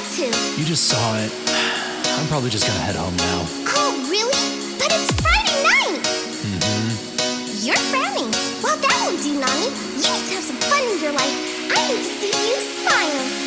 to. You just saw it. I'm probably just gonna head home now. Oh, really? But it's Friday night. You're frowning. Well, that won't do, Nani. You need to have some fun in your life. I need to see you smile.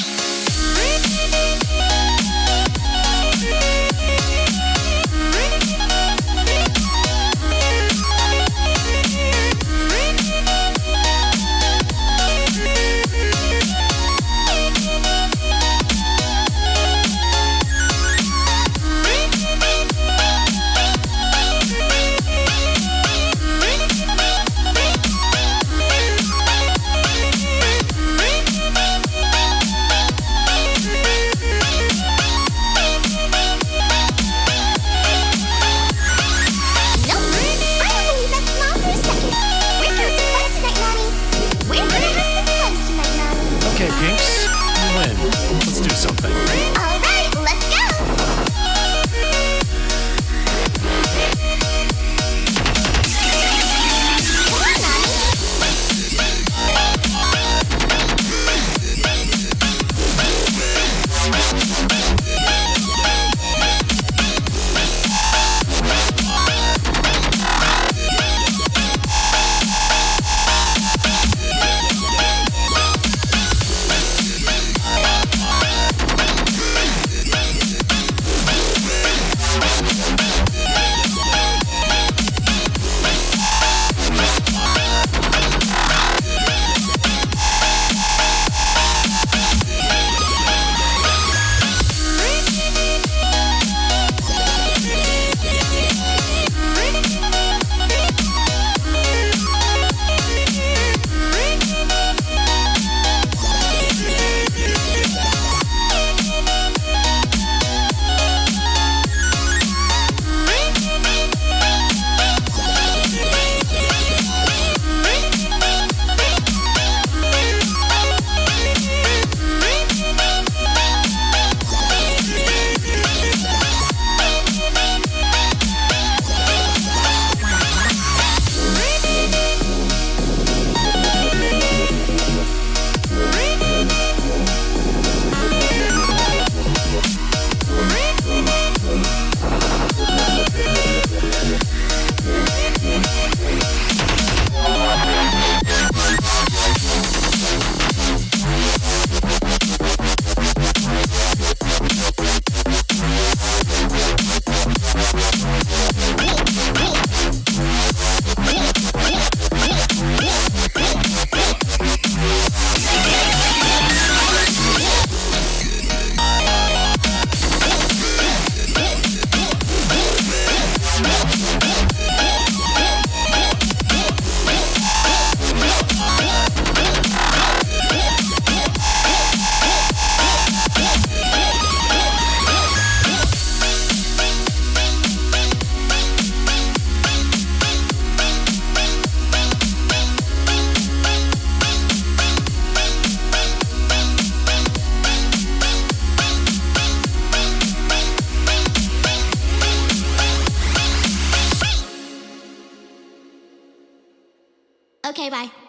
Okay, Pinks, you win. Let's do something. All right, let's go. Come on, Nani. Okay, bye.